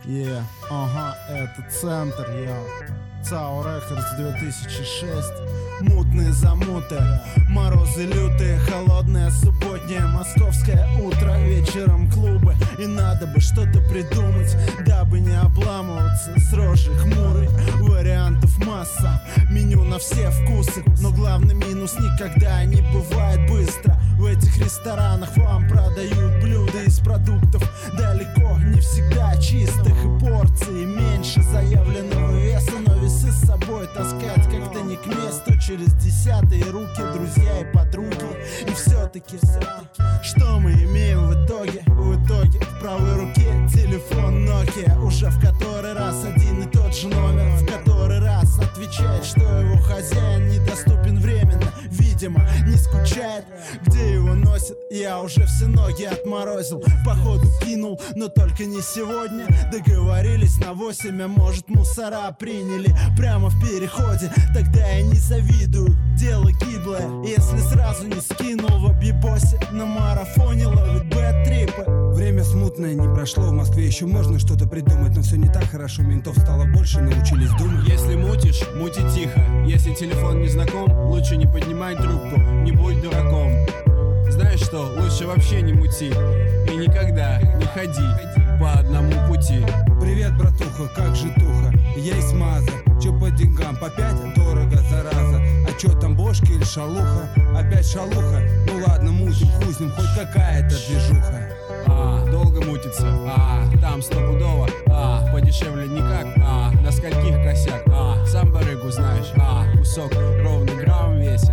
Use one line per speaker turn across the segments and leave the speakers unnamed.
Это центр, ЦАО Records 2006. Мутные замуты, морозы лютые, холодное субботнее московское утро. Вечером клубы, и надо бы что-то придумать, дабы не обламываться с рожей хмурой. Вариантов масса, меню на все вкусы, но главный минус — никогда не бывает быстро. В этих ресторанах вам продают блюда из продуктов далеко не всегда чистых, и порции меньше заявленного веса, но весы с собой таскать как-то не к месту. Через десятые руки друзья и подруги. И все-таки, что мы имеем в итоге? В итоге в правой руке телефон Nokia, уже в который раз один и тот же номер, в который раз отвечает, что его хозяин недоступен временно. Видимо, не скучает, где его носит. Я уже все ноги отморозил, походу кинул, но только не сегодня. Договорились на 8, а может мусора приняли прямо в переходе. Тогда я не завидую, дело гиблое, если сразу не скинул в объебосе. На марафоне ловит бэт-трипы.
Время смутное не прошло, в Москве еще можно что-то придумать, но все не так хорошо, ментов стало больше, научились думать.
Если мутишь, мути тихо. Если телефон не знаком, лучше не поднимай трубку, не будь дураком. Знаешь что, лучше вообще не мути и никогда не ходи по одному пути.
Привет, братуха, как житуха? Есть маза, чё по деньгам, по 5 дорого, зараза. А чё там, бошки или шалуха? Опять шалуха? Ну ладно, мутим, хуй с ним, хоть какая-то движуха.
Долго мутится, там стопудово, подешевле никак, на скольких косяк, сам барыгу знаешь, кусок ровно грамм весит,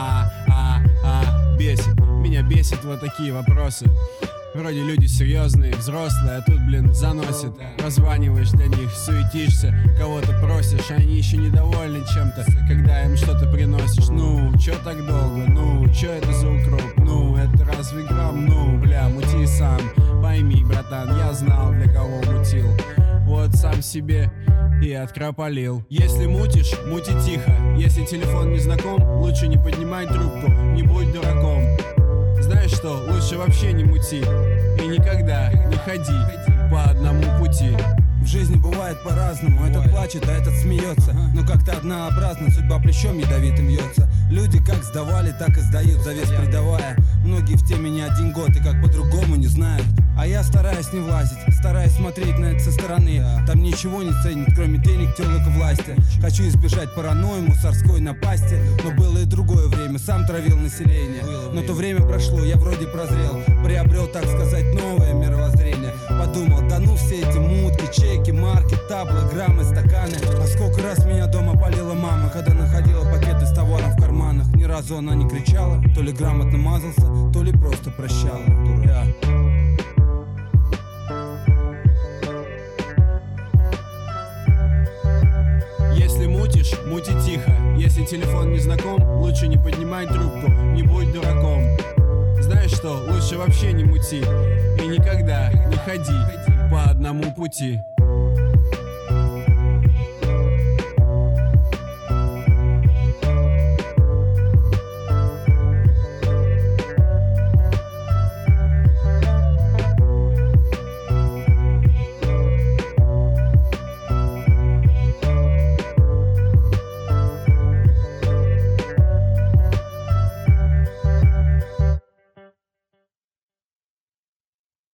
бесит, меня бесит вот такие вопросы. Вроде люди серьезные, взрослые, а тут, заносит. Прозваниваешь для них, суетишься, кого-то просишь, они еще недовольны чем-то, когда им что-то приносишь. Ну, чё так долго? Ну, чё это за укроп? Ну, это разве грамм? Ну, мути сам, пойми, братан, я знал, для кого мутил. Вот сам себе и открополил. Если мутишь, мути тихо. Если телефон не знаком, лучше не поднимай трубку, не будь дураком. Знаешь что, лучше вообще не мути и никогда не ходи по одному пути.
В жизни бывает по-разному, этот плачет, а этот смеется, но как-то однообразно, судьба плечом ядовитым вьется. Люди как сдавали, так и сдают, завес придавая. Многие в теме не один год и как по-другому не знают. А я стараюсь не влазить, стараюсь смотреть на это со стороны. Там ничего не ценят, кроме денег, телок и власти. Хочу избежать паранойи, мусорской напасти. Но было и другое время, сам травил население. Но то время прошло, я вроде прозрел, приобрел, так сказать, новое мировоззрение. Подумал, да ну все эти мутки, чеки, марки, таблы, граммы, стаканы. А сколько раз меня дома палила мама, когда находила пакеты с товаром в карманах. Ни разу она не кричала, то ли грамотно мазался, то ли просто прощала. Дурак.
Если мутишь, мути тихо. Если телефон не знаком, лучше не поднимай трубку, не будь дураком. Знаешь что, лучше вообще не мути и никогда не ходи по одному пути.